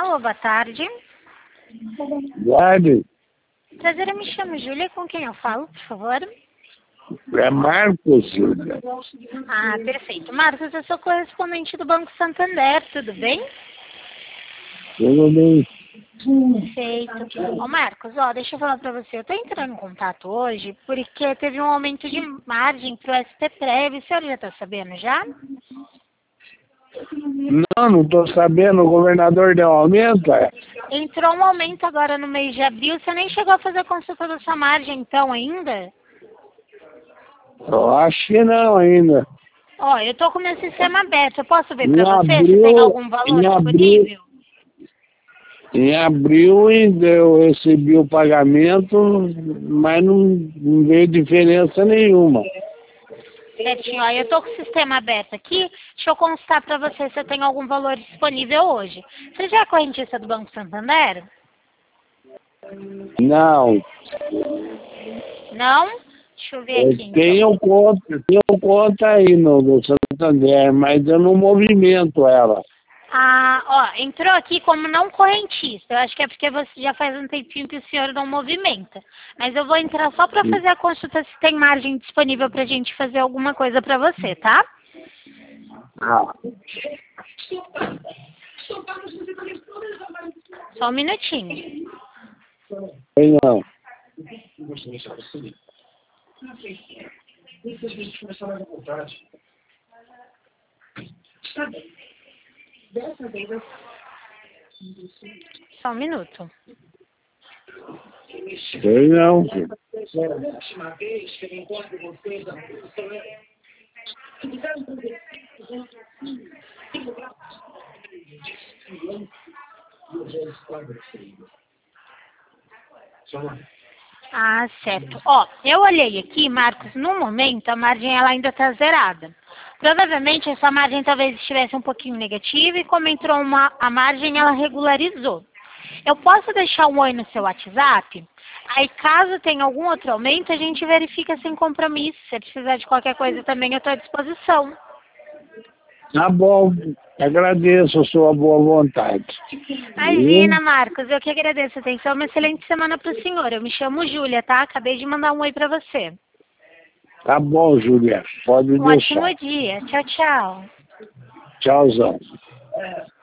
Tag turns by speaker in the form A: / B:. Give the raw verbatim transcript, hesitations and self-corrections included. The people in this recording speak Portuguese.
A: Alô, boa tarde.
B: Guarde.
A: Prazer, eu me chamo Júlia, com quem eu falo, por favor?
B: É Marcos, Júlia.
A: Ah, perfeito. Marcos, eu sou correspondente do Banco Santander, tudo bem?
B: Tudo bem?
A: Perfeito. Ô Marcos, ó, deixa eu falar pra você, eu tô entrando em contato hoje porque teve um aumento de margem pro S P Prev, o senhor já tá sabendo já?
B: Não, não estou sabendo. O governador deu aumento, é?
A: Entrou um aumento agora no mês de abril, você nem chegou a fazer a consulta da sua margem então ainda?
B: Eu acho que não ainda.
A: Ó, eu tô com o meu sistema aberto, eu posso ver
B: Em
A: pra você se
B: abril,
A: tem algum valor
B: em abril,
A: disponível?
B: em abril ainda eu recebi o pagamento, mas não, não veio diferença nenhuma.
A: Certinho, ó, eu tô com o sistema aberto aqui, deixa eu constar pra você se eu tenho algum valor disponível hoje. Você já é correntista do Banco Santander?
B: Não.
A: Não? Deixa eu ver
B: Eu
A: aqui então.
B: tenho conta, tenho conta aí no, no Santander, mas eu não movimento ela.
A: Ah, ó, entrou aqui como não correntista. Eu acho que é porque você já faz um tempinho que o senhor não movimenta. Mas eu vou entrar só para fazer a consulta se tem margem disponível para a gente fazer alguma coisa para você, tá?
B: Ah,
A: Só um minutinho.
B: tem não.
A: Só um minuto.
B: Tem não.
A: Ah, certo. Ó, eu olhei aqui, Marcos, no momento a margem ela ainda está zerada. Provavelmente essa margem talvez estivesse um pouquinho negativa e como entrou uma, a margem ela regularizou. Eu posso deixar um oi no seu WhatsApp? Aí caso tenha algum outro aumento, a gente verifica sem compromisso. Se precisar de qualquer coisa também eu estou à disposição.
B: Tá bom. Agradeço a sua boa vontade.
A: Imagina, Marcos, eu que agradeço a atenção. Uma excelente semana para o senhor. Eu me chamo Júlia, tá? Acabei de mandar um oi para você.
B: Tá bom, Juliana. Pode
A: Um
B: deixar.
A: ótimo dia. Tchau, tchau.
B: Tchauzão.